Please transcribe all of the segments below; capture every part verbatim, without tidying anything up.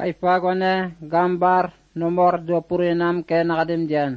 Kaipagone gambar nomor dua puluh enam ke nakadim diyan.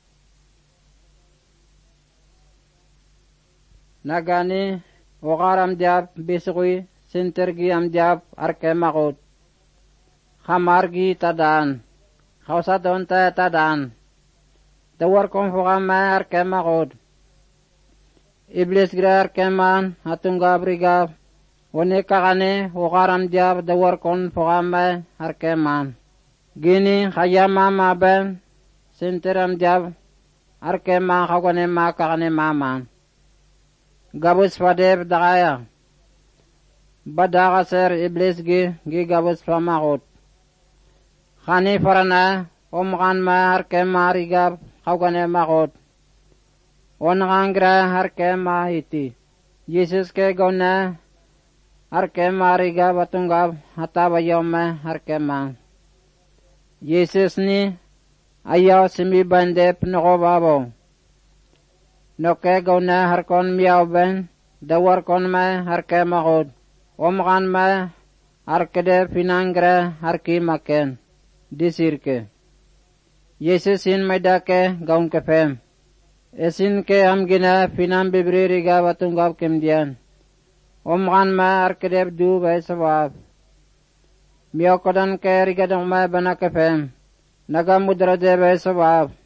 Nagani wakaram diab bisukui sintergi am diab arke makut. Khamargi tadaan. Khausaton ta tadaan. Dawar konfukama arke makut. Iblis gira arke man hatunga briga. Wone kakane wakaram diab dawar konfukama arke man. Gini khayama maben sinteram diab arke ma khagone ma kakane maman. Gabus fadeb dagaya. Badaga ser iblis gi gi gabus famakut. Khani farana omgan ma harke marigab khagone makut. Ongangra harke ma iti. Yesus ke gona harke marigab atungab hatabayome harke ma. Yesus ni ayaw simi bandep nokobabo. Noke gona harkon miyaw ben dawar kon ma harke makut. Omgan ma harkede finangre harki maken disirke. Yesus in maidake gaun kefem. Esin ke amgina finam bibririga batungab kemdian. Omgan ma harkede du bay sabab. Miyaw kodan ke rigadong ma bana kefem. Naga mudrade bay sabab.